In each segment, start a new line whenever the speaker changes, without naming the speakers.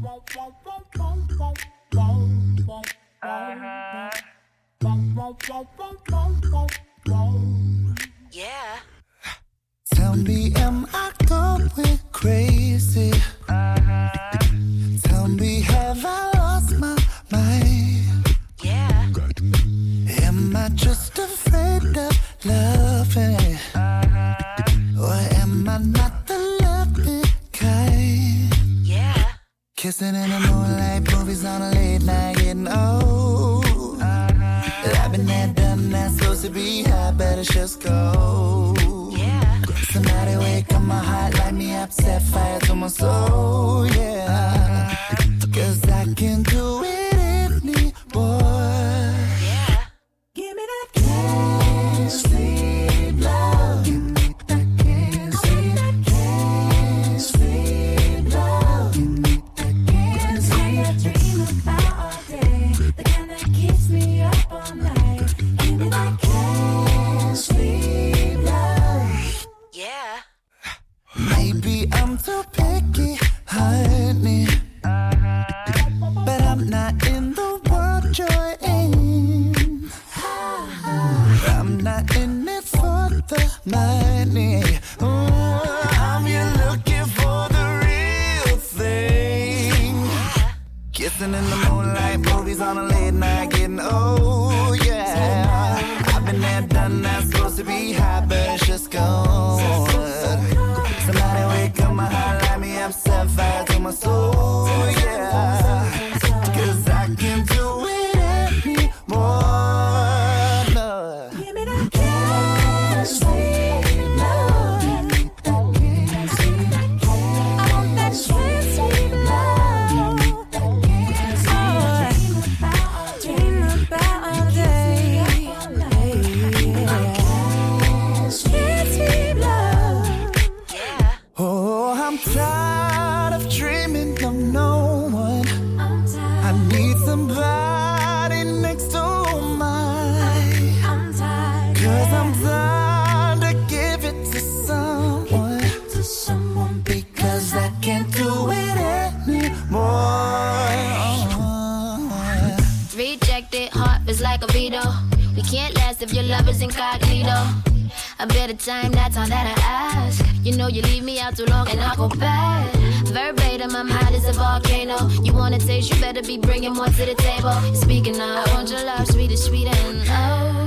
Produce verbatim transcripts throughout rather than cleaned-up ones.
Yeah.
Tell me, am I going crazy? Tell me, have I lost my mind?
Yeah.
Am I just afraid of loving? Or am I not the loving kind?
Yeah.
Kissing in the moonlight, movies on a late night, getting old. I've been there, done that, supposed to be high, better just go.
Yeah.
Somebody wake up my heart, light me up, set fire to my soul, yeah. Cause I can't do it anymore.
Yeah.
Give me that can't sleep love. Give me that can't sleep. Can't sleep love. Give me that can't sleep. I dream about all day. The kind that keeps me up all night. Give me that can't sleep love.
Yeah.
Maybe I'm too picky, honey, but I'm not in the world you're in. I'm not in it for the money. Ooh, I'm here looking for the real thing. Kissing in the moonlight, movies on a late night, getting old, yeah. I've been there, done that, supposed to be high, but it's just gone. Somebody wake up my heart, light me up, set fire to my soul, yeah. Cause I can't do it anymore, no.
Give me that can't sleep love. That can't sleep. I want that can't sleep love. That can't sleep. Oh, dream about all day. Can't sleep love.
Yeah.
Oh, I'm tired of dreaming of no one.
I'm tired.
I need somebody next to mine.
I'm tired.
Cause I'm tired to give it to someone.
To someone
Because I can't do it anymore.
Rejected heart is like a veto. We can't last if your love is incognito. A bit of time, that's all that I ask. You know you leave me out too long and I go bad. Verbatim, I'm hot as a volcano. You wanna taste, you better be bringing more to the table. Speaking of, I want your love, sweet as sweet and oh.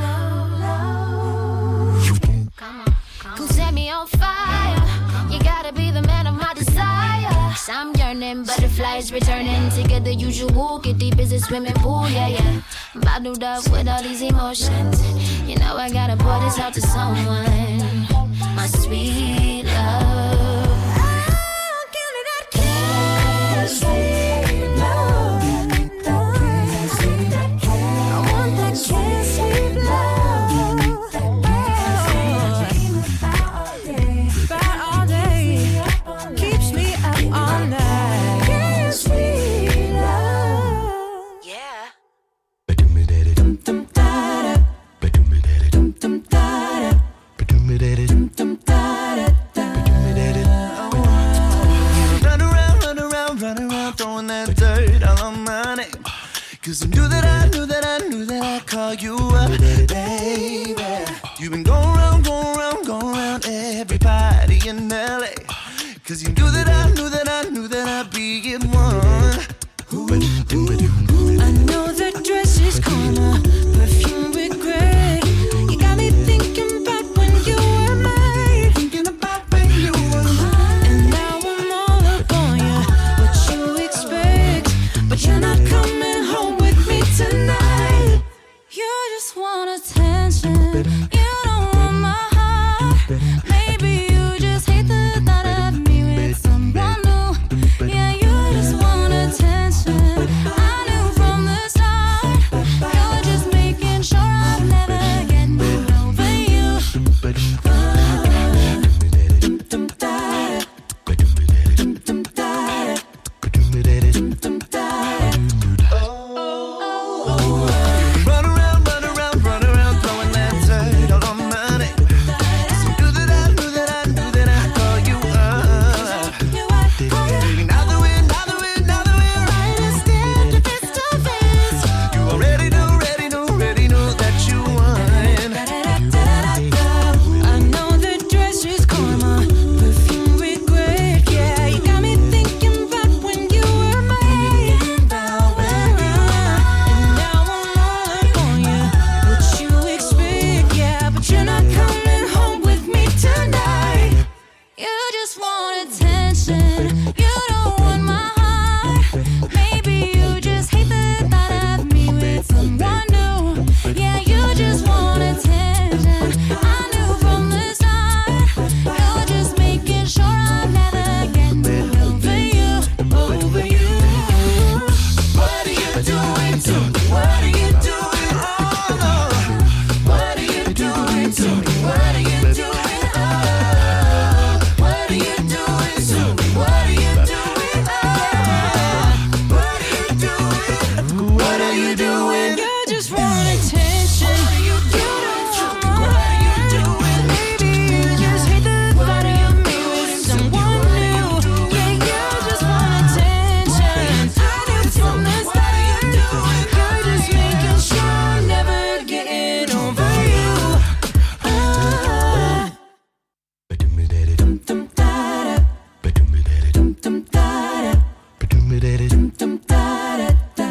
Come on, come on. Set me on fire. You gotta be the man of my desire. I'm yearning, butterflies returning. Together usual, get deep as a swimming pool, yeah, yeah. Bottled up with all these emotions. You know I gotta pour this out to someone. My sweet love.
Oh, give me that can't sleep love. That can't sleep. I want that can't sleep love. That can't sleep. About all day. About all day. Keeps me up all night. Can't sleep love.
Yeah.
Dum dum da da. Dum dum da da. Dum dum da da da.
Run around, run around, run around, throwing that dirt all on my name. Cause I knew that I knew that I knew that I'd call you up, baby. You've been going around, going around, going around everybody in L A. Cause you knew that I knew that I knew that I'd be in one. Ooh, ooh.
I know the dress is karma, perfume regret. You got me thinking about when you were mine.
Thinking about when you were mine.
And now I'm all up on you. What you expect? But you're not coming home with me tonight. You just want attention. You don't want my heart. Maybe you just hate the thought of me with someone new. Yeah, you just want attention. I knew attention. You don't want my heart. Maybe you just hate the thought of me with someone new. Yeah, you just want attention. I knew from the start. You're just making sure I'm never getting over you, over you.
What are you doing to me? What are you doing? Oh no. What are you doing to me? What are you doing? Oh, what are you doing to me? What are you doing? Oh, what are you doing? What are you doing?
You just want attention. What are you doing to me? What are you doing? Maybe you just hate the thought of me with someone new. Yeah, you just want attention. I knew from the start. You're just making sure I'm never getting over you. Ah. Dum dum da da. Dum dum da da. Dum dum da da da.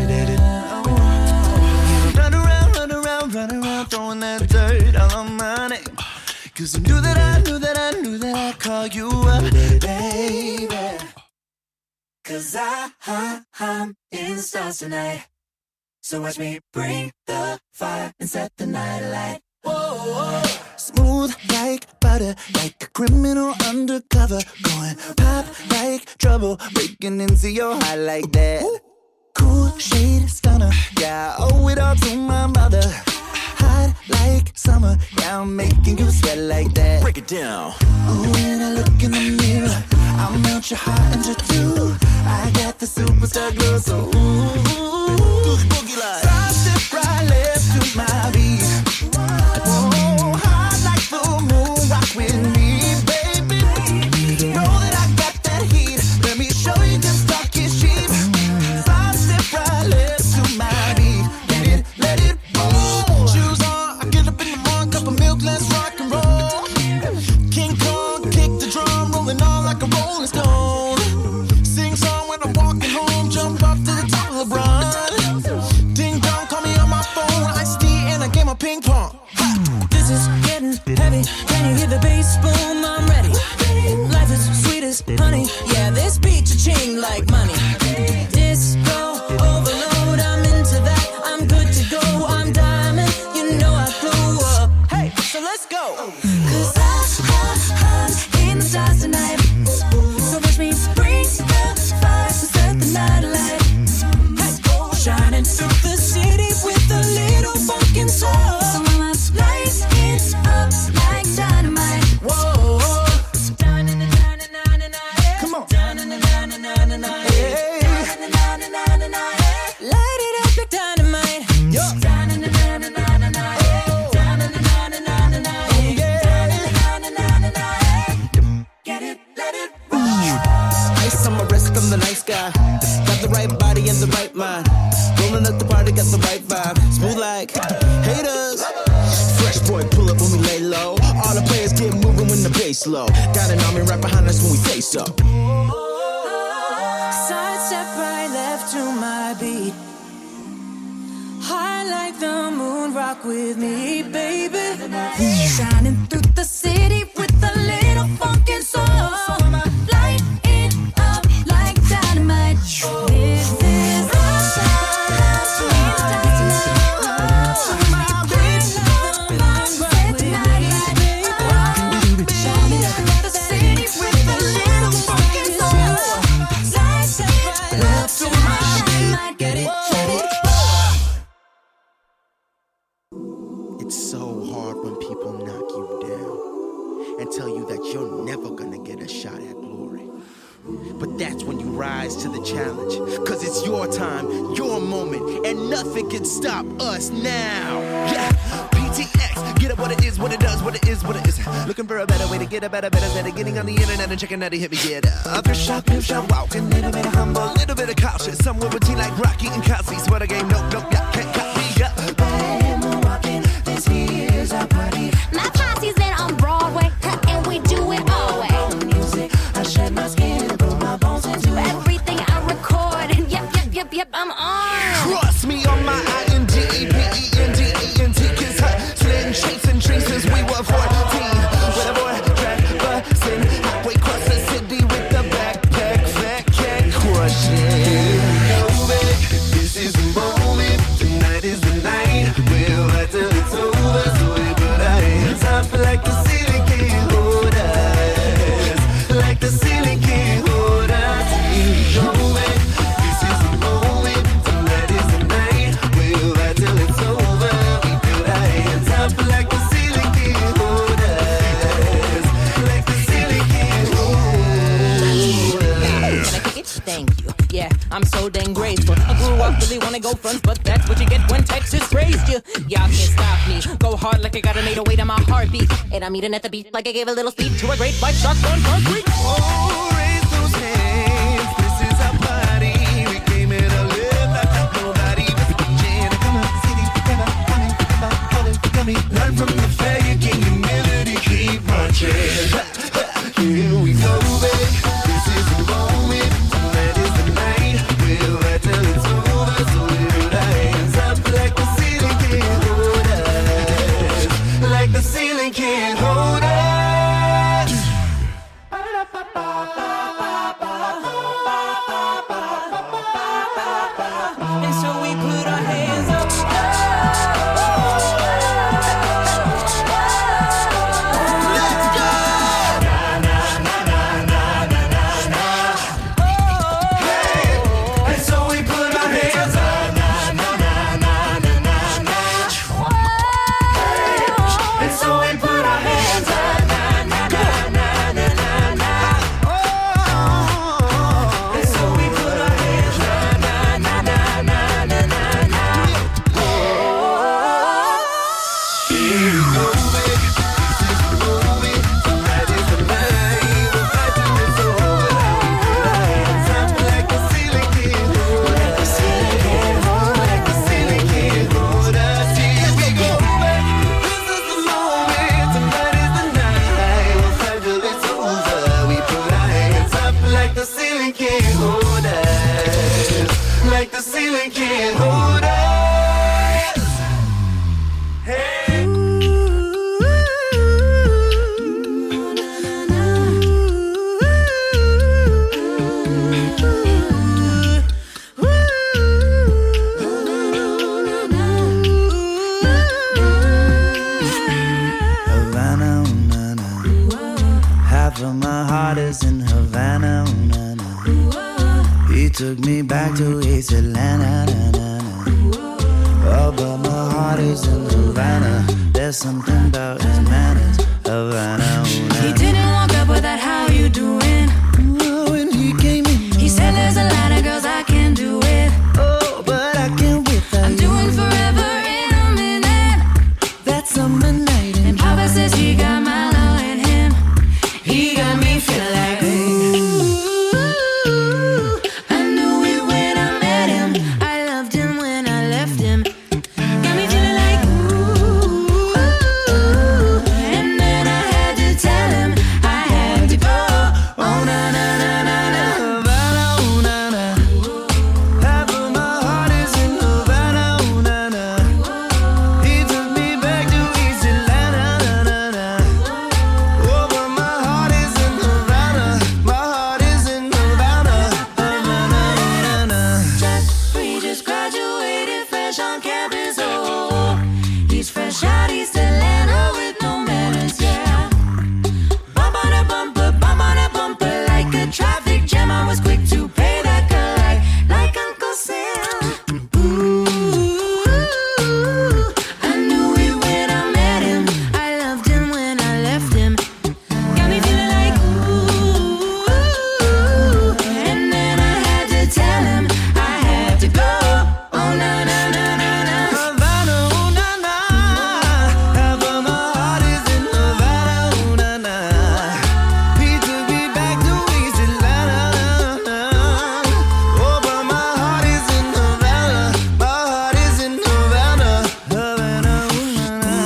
Run around, run around, run around, throwing that dirt all on my name. Cause I knew that I knew that I knew that I'd call you up, baby. Cause I, I, I'm in the stars tonight. So watch me bring the fire and set the night alight. Whoa, whoa. Smooth like butter, like a criminal undercover. Going pop like trouble, breaking into your heart like that. Cool shade stunner, yeah, I owe it all to my mother. Hot like summer, yeah, I'm making you sweat like that. Break it down. Ooh, when I look in the mirror, I'll melt your heart into two. I got the superstar glow, so ooh, boogie like frosted right left to my beat. Whoa, hot like the moon, rock with me, baby. Know that I got that heat. Let me show you this talk is cheap. Frosted right left to my beat. Let it, let it roll. Shoes on, I get up in the morning, cup of milk, let's rock and roll. King Kong, kick the drum, rolling on like a rolling stone. Sing song when I'm walking home, jump up to the top of LeBron. Ding dong, call me on my phone, iced tea and a game of ping pong.
This is getting heavy. Can you hear the bass boom? I'm ready. Life is sweet as honey. Yeah, this beat cha-ching like money. Disco overload, I'm into that. I'm good to go. I'm diamond. You know I blew up. Hey, so let's go. Cause I, I, I'm in the stars tonight. So watch me bring the fire and set the night alight. Hey, shining through the city with a little funkin' soul. So I'ma light it up like dynamite. Whoa.
Come on.
Hey. Light it up like dynamite. Get it, let it roll.
Ice on my wrist, I'm the nice guy. Got the right body and the right mind. Rolling up the party, got the right vibe. Smooth like haters. Fresh boy, pull up when we lay low. All the players get moving when the bass low. Got an army right behind us when we face up.
Side step right, left to my beat. High like the moon, rock with me, baby. Shining through the city with a little funkin' soul. Light it up like dynamite. This is our time. Sweet stars tonight. My baby, set the night light. Shining through the city with a little funkin' soul. Light it right left to my beat. Get it, get it.
It's so hard when people knock you down and tell you that you're never gonna get a shot at glory. But that's when you rise to the challenge, cause it's your time, your moment, and nothing can stop us now. Yeah, P T X, get it what it is, what it does, what it is, what it is. Looking for a better way to get a better, better, better. Getting on the internet and checking out the hit me get up. Thrift shop, gift shop, walking, little bit of humble, little bit of cautious. Somewhere between like Rocky and Cosby. Swear the game, nope, nope, yeah, can't cut me up.
I am walking, this here's our party.
My posse's in on Broadway, and we do it all way.
Music, I shed my skin and put my bones into it.
Everything I record, and yep, yep, yep, yep, I'm on.
Trust me on my I N D E P E N D E N T. Kids hot, slitting cheeks and trees since we were fourteen. With a boy, track, bustin', halfway across the city with the
yeah, I'm so dang grateful. I grew up really wanna go front, but that's what you get when Texas raised you. Y'all can't stop me. Go hard like I got an eight oh eight on my heartbeat. And I'm eating at the beat like I gave a little speech to a great white shark on concrete.
Oh, raise those hands. This is our party. We came here to live like nobody was watching. Come on, city, come on, come on, come on, come on, come on. Learn from the failure, gain humility, keep marching. Here we go, baby. This is the moment. Tonight is the night. We'll ride till it's over. So we put our hands up like the ceiling can't hold us. Like the ceiling can't hold us.
And so we put our hands up.
And so we put our hands up. And so we put our hands up. And so we put our hands Here we go, baby. This is the moment. Tonight is the night. We'll fight till it's over. We put our hands up like the ceiling can't hold us. Like the ceiling can't hold us. Like the ceiling can't hold us. Here we go, baby. This is the moment. Tonight is the night. We'll fight till it's over. We put our hands up like the ceiling can't hold us. Like the ceiling can't hold us. Hey. Havana, ooh, na, na. Half of my heart is in Havana, ooh, na, na. He took me back to East Atlanta, na, na, na. Oh, but my heart is in Havana. There's something about his manners, Havana, ooh, na,
He
na.
didn't walk up with that, how you doing?
Oh, when he came in,
He said there's a lot of girls I can do it.
oh, but I can't wait for
I'm
you.
doing forever in a minute.
That summer night in
And Papa says he got my love in him. He got me feeling like ooh. I knew it when I met him. I loved him when I left him. Got me feeling like ooh. And then I had to tell him I had to go. Oh na na na na na.
Havana, ooh, na, na. Half of my heart is in Havana, ooh, na, na. He took me back to East Atlanta, na, na, na. Oh, but my heart is in Havana. My heart is in Havana, Havana, ooh, na, na.
We just graduated fresh on campus. Oh, he's fresh out East Atlanta with no manners. Yeah, bump on a bumper, bump on a bumper like a traffic jam. I was quick to pay that girl like, like Uncle Sam. Ooh, I knew it when I met him. I loved him when I left him. Got me feeling like ooh. And then I had to tell him I had to go. Oh na na na na na.
Havana, ooh, na, na. Half of my heart is in Havana, ooh, na, na. He took me back to East Atlanta, na, na. Oh, but my heart is in Havana. My heart is in Havana, Havana, ooh, na,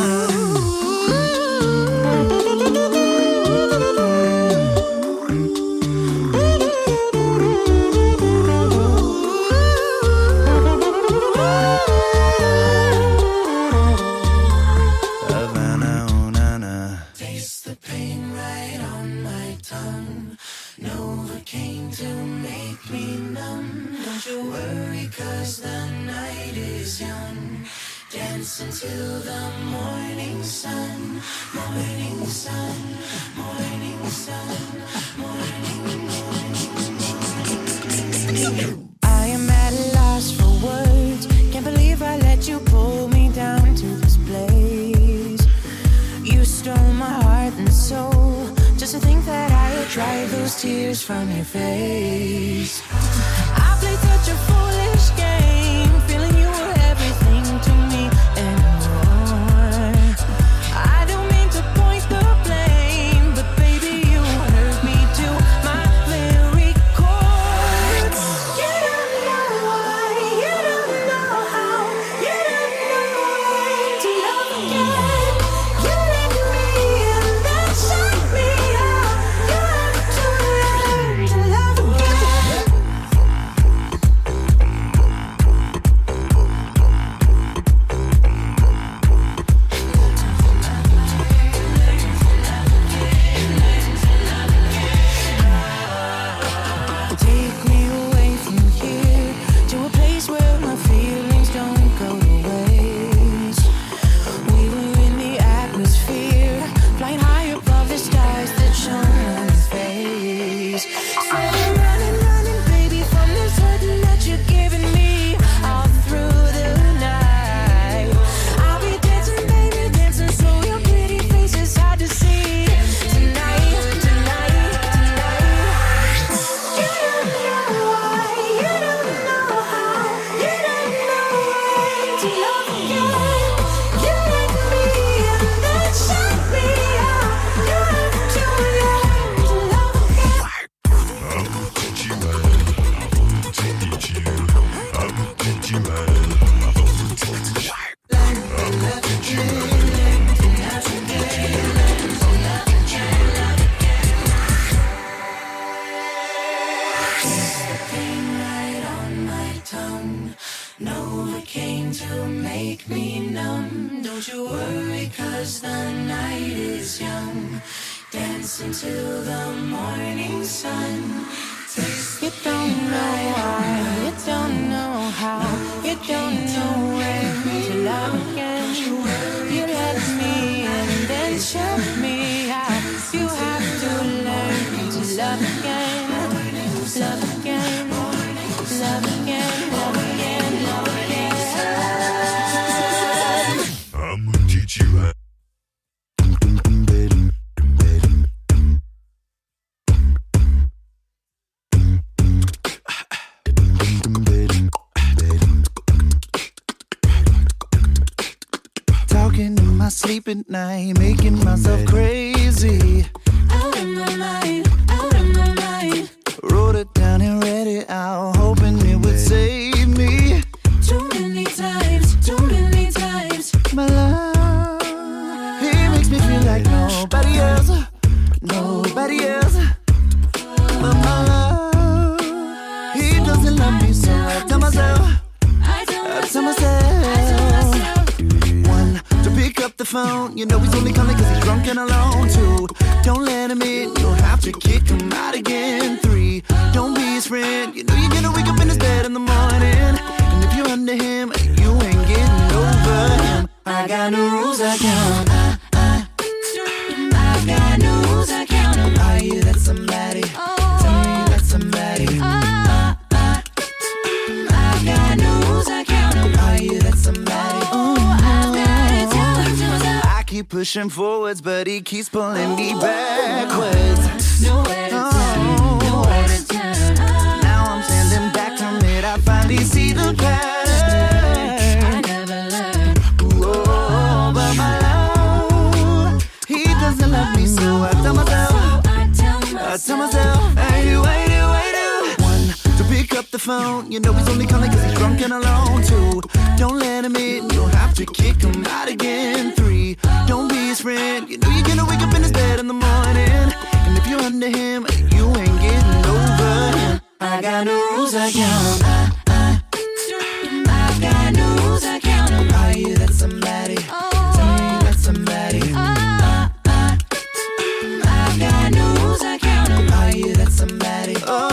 Havana, ooh, na, na. Taste the pain right on my tongue. Novocaine to make me numb. Don't you worry, 'cause the night is young. Dance until the morning sun. Morning sun, morning sun, morning, morning, morning. I am at a loss for words. Can't believe I let you pull me down to this place. You stole my heart and soul. Just to think that I would dry those tears from your face. I played
such a foolish game, feeling you were everything to me and more. I don't mean to point the blame, but baby, you hurt me to my very core. You don't know why, you don't know how, you don't know when to love again. You let me in, then shut me out. You have to learn to love again. Take me away from here to a place where my feelings don't go to waste. We were in the atmosphere, flying high above the stars that shone on his face. So I'm running, running, baby, from this hurting that you're giving me all through the night. I'll be dancing, baby, dancing, so your pretty face is hard to see. Tonight, tonight, tonight. You don't know why, you don't know how, you don't know when to love again. You let me in, then shut me out. You have to learn to love again. Right on my tongue, Novocaine to make me numb. Don't you worry, cause the night is young. Dance until the morning sun. You don't know why, you don't know how, you don't know when to love again. You let me in, then shut me out. You have to learn to love again. Love again, love again, love again, love again.
I'ma teach you how.
Talking in my sleep at night, making myself crazy.
Out of my mind, out of my mind.
Wrote it down and read it out, hoping it would save me.
Too many times, too many times.
My love, he makes me feel like nobody else, nobody else. But my love, he doesn't love me, so I tell myself,
I tell
I tell
myself, I tell
myself.
myself.
One, to pick up the phone, you know he's only calling cause he's drunk and alone. Two, don't let him in, you'll have to kick him out again. Three, don't be his friend, you know you're gonna wake up in his bed in the morning. And if you're under him, you ain't getting over him. I got no rules, I count. I, I, I got no rules, I count. Are you that somebody? Tell me that somebody. I, I, I got no rules, I count. Are you that somebody? I keep pushing forwards, but he keeps pulling me backwards.
Nowhere to turn, nowhere to turn.
Now I'm standing back from it. I finally see the pattern.
I never learned.
Whoa, but my love, he doesn't love me, so I tell myself,
I tell
I tell
myself,
myself, I do, I do, I do. One, to pick up the phone, you know he's only calling cause he's drunk and alone. Two, don't let him in, you'll have to kick him out again. Three, don't be his friend, you know you're gonna wake up in his bed in the morning. And if you're under him, you ain't getting over him. I got no rules, I count. I, I, I got no rules, I count. Are you that somebody? Tell me that somebody. I, I, I got no rules, I count. Are you that somebody? Oh,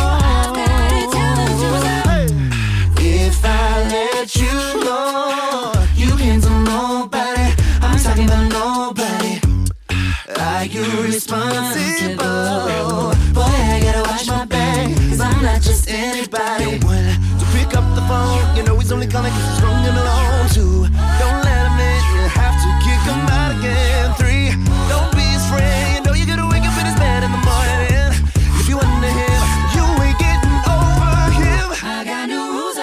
if I let you go, you can't tell nobody. I'm talking about nobody. Are you responsible? Boy, I gotta watch my back, cause I'm not just anybody. One, to pick up the phone, you know he's only calling cause he's strong and alone. Two, don't let him in, you have to kick him out again. Three, don't be his friend, you know you gotta wake up in his bed in the morning. If you under him, you ain't getting over him. I got no rules.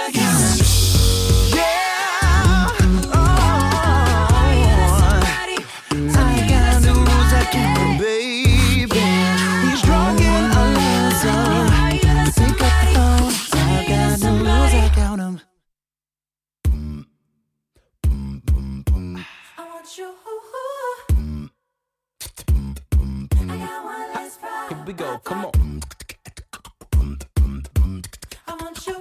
you.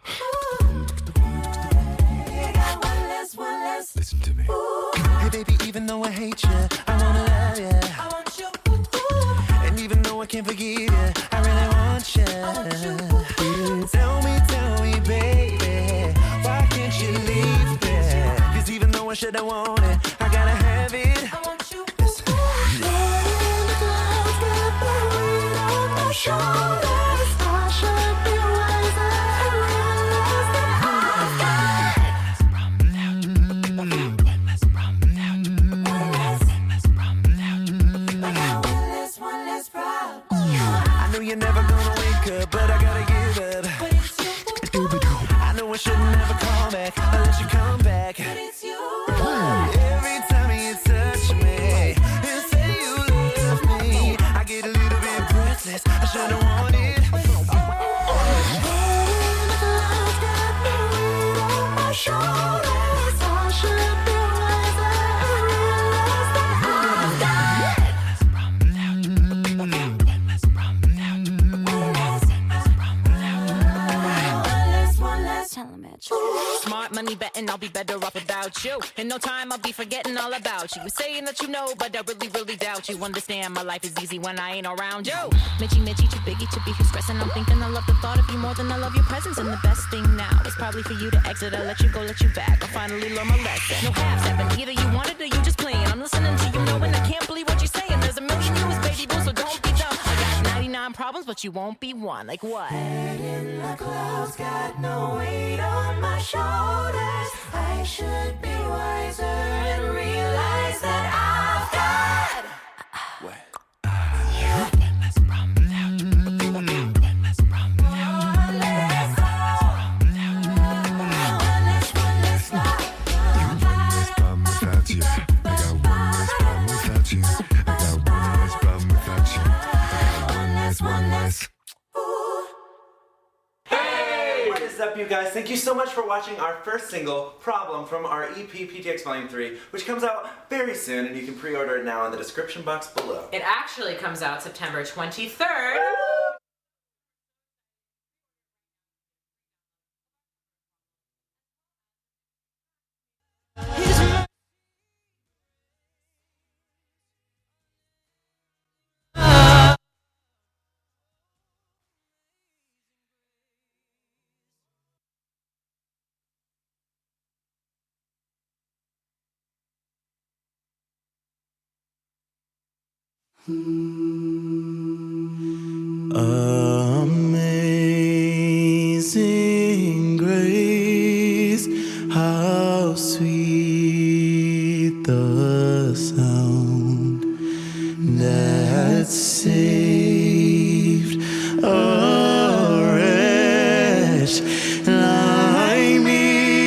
You got one less, one less.
Listen to me.
Hey baby, even though I hate you, I wanna love you.
I want you.
And even though I can't forgive you, I really want you. Tell me, tell me, baby, why can't you leave me? Cause even though I should have want it, I gotta have it.
I want you.
Listen.
Shoulders, I should be wiser and realize that I've got one less, one less problem.
I know you're never gonna wake up, but I gotta give up.
But it's you.
I know I should never call back unless you come back.
But it's you.
Every time you touch me and say you love me, I get a little bit breathless. I should've wanted.
Shoulders, I should be wiser and realize that I've one less, one less. Tell 'em at you.
Smart money betting I'll be better off without you. In no time I'll be forgetting all about you. You saying that you know, but I really, really doubt you. Understand my life is easy when I ain't around you. Mitchy, Mitchy, too biggie to be expressing. I'm thinking I love the thought of you more than I love your presence. And the best thing now is probably for you to exit. I let you go, let you back. I finally learn my lesson. No half stepping. Either you want it or you just playing. I'm listening to you knowing I can't believe what you're saying. There's a million yous, baby boo, so don't be dumb. I got ninety-nine problems, but you won't be one. Like what?
In the clouds, got no weight on my shoulders. I should be wiser and realize that I've got
What?
Problem without you. I got one less problem without you. I got one less problem without you. I got one less, one less.
What is up, you guys? Thank you so much for watching our first single, Problem, from our E P P T X Volume three, which comes out very soon, and you can pre-order it now in the description box below.
It actually comes out September twenty-third.
Amazing grace, how sweet the sound that saved a wretch like me.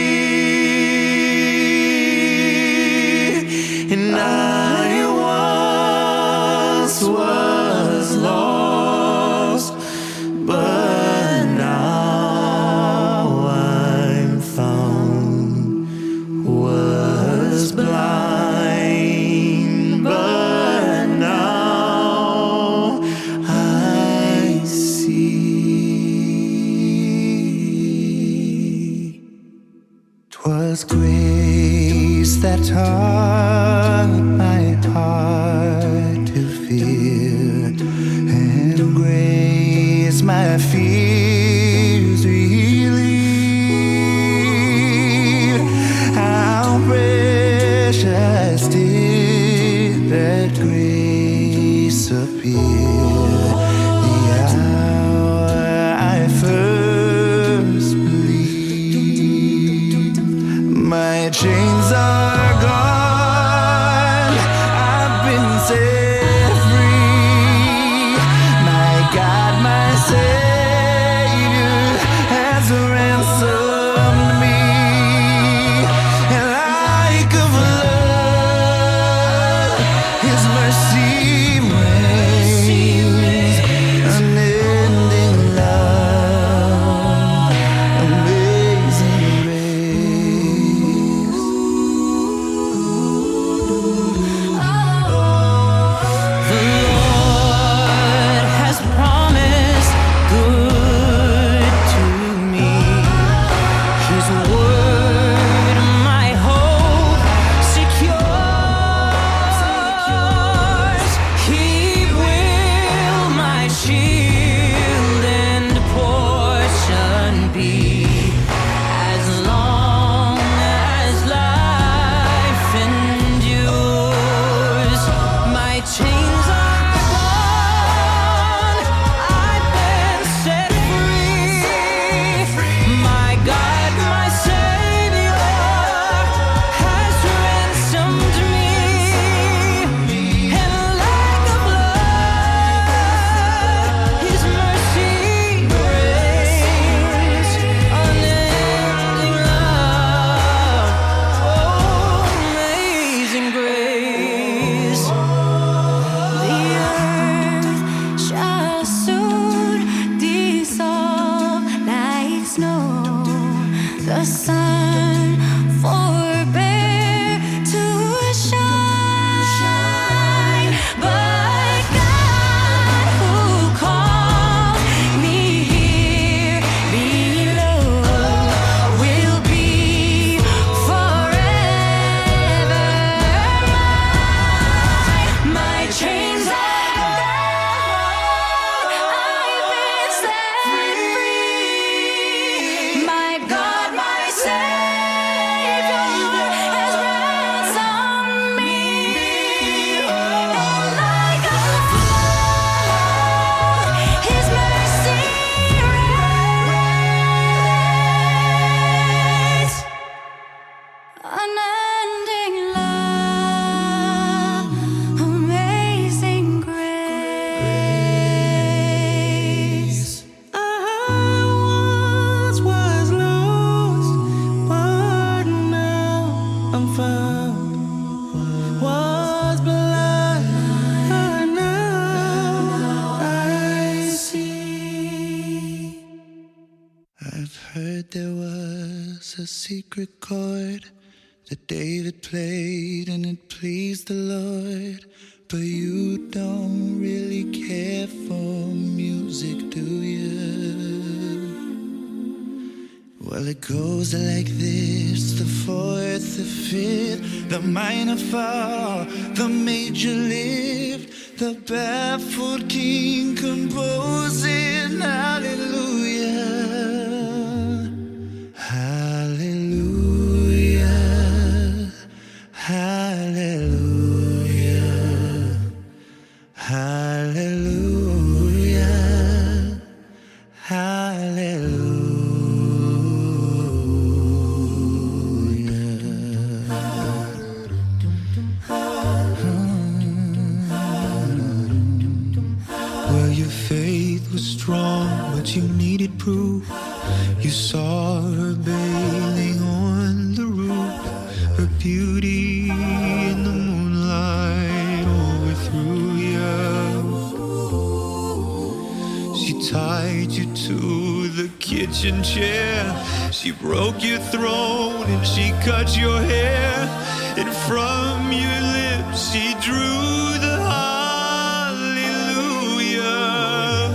And I once was lost, but now I'm found. Was blind, but now I see. 'Twas grace that taught my heart to fear, and grace my fears relieve. How precious did that grace appear the hour I first believed. My chains are gone, I've been set free. My God, my Savior
the sun forbear to shine, but God who called me here below will be forever mine. My chains are I've been set free. My God, my Savior has ransomed me, and like a flood, His mercy reigns. Unending love, amazing grace.
I once was lost, but now I'm found. Was blind, but now I see. I've heard there was a secret chord that David played and it pleased the Lord. But you don't really care for music, do you? Well, it goes like this: the fourth, the fifth, the minor fall, the major lift, the baffled king composing hallelujah, hallelujah, hallelujah, hallelujah, hallelujah. Well, your faith was strong, but you needed proof. You saw her bathing on the roof, her beauty in the moonlight overthrew you. She tied you to the kitchen chair, she broke your throne and she cut your hair, and from your lips she drew the hallelujah,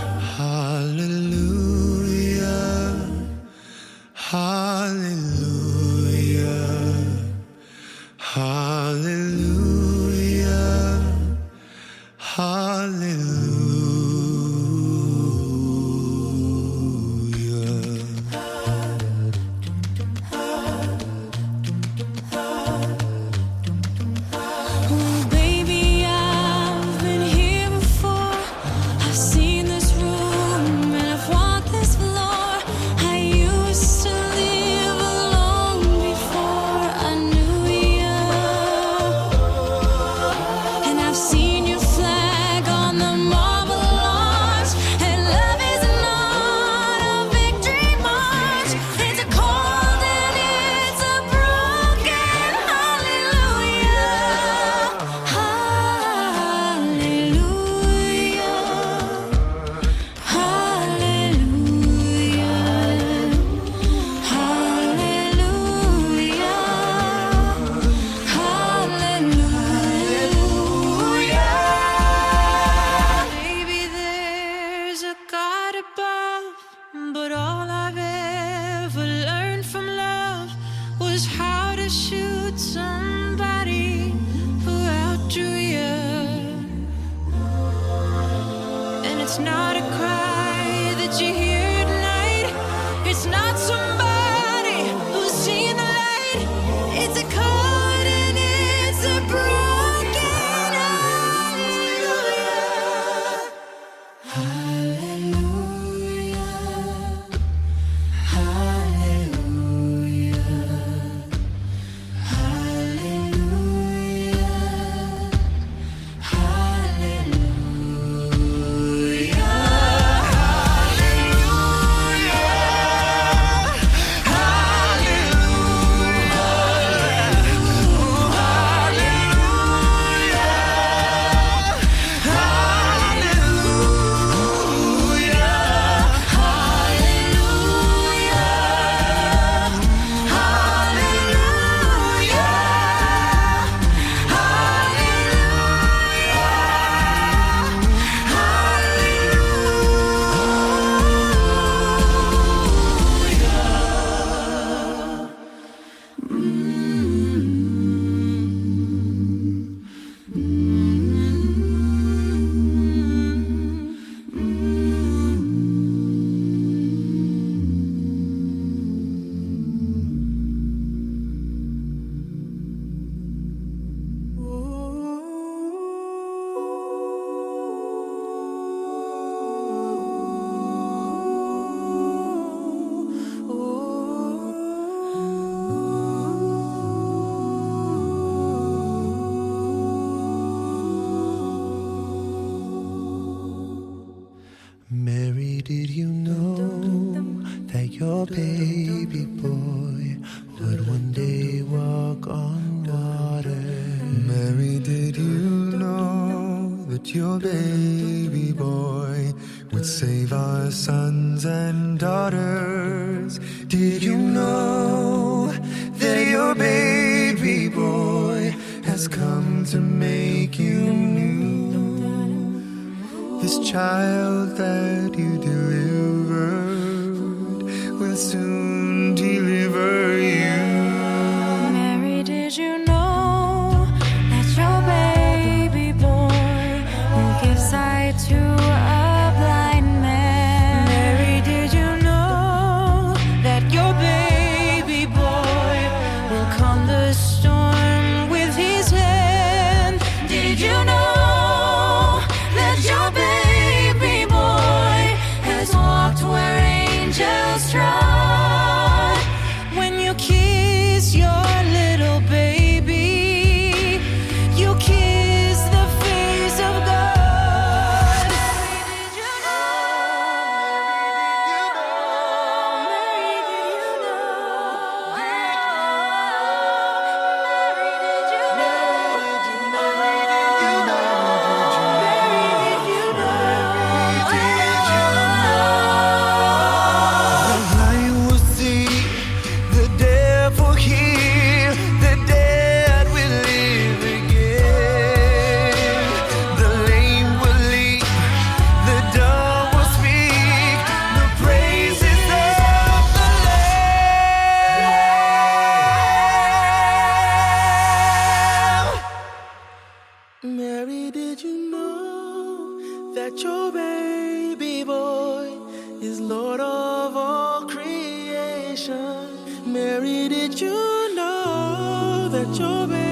hallelujah, hallelujah, hallelujah, hallelujah.
Oh, baby,
your baby boy would one day walk on water. Mary, did you know that your baby boy would save our sons and daughters? Did you know that your baby boy has come to make you new? This child that you delivered will soon deliver you.
Mary, did you know that your baby boy will give sight to a blind man? Mary, did you know that your baby boy will calm the storm with his hand? Did you know that your baby boy has walked where angels trod? When you kiss your little baby, you kiss the face of God. Mary, did you know? Mary, did you know? Mary, did you know? Mary, did you
The blind will see, the deaf will hear, the dead will live again. The lame will leap, the dumb will speak, the praises of the Lamb. Mary, did you know that your baby boy is Lord of all creation? Mary, did you know that your baby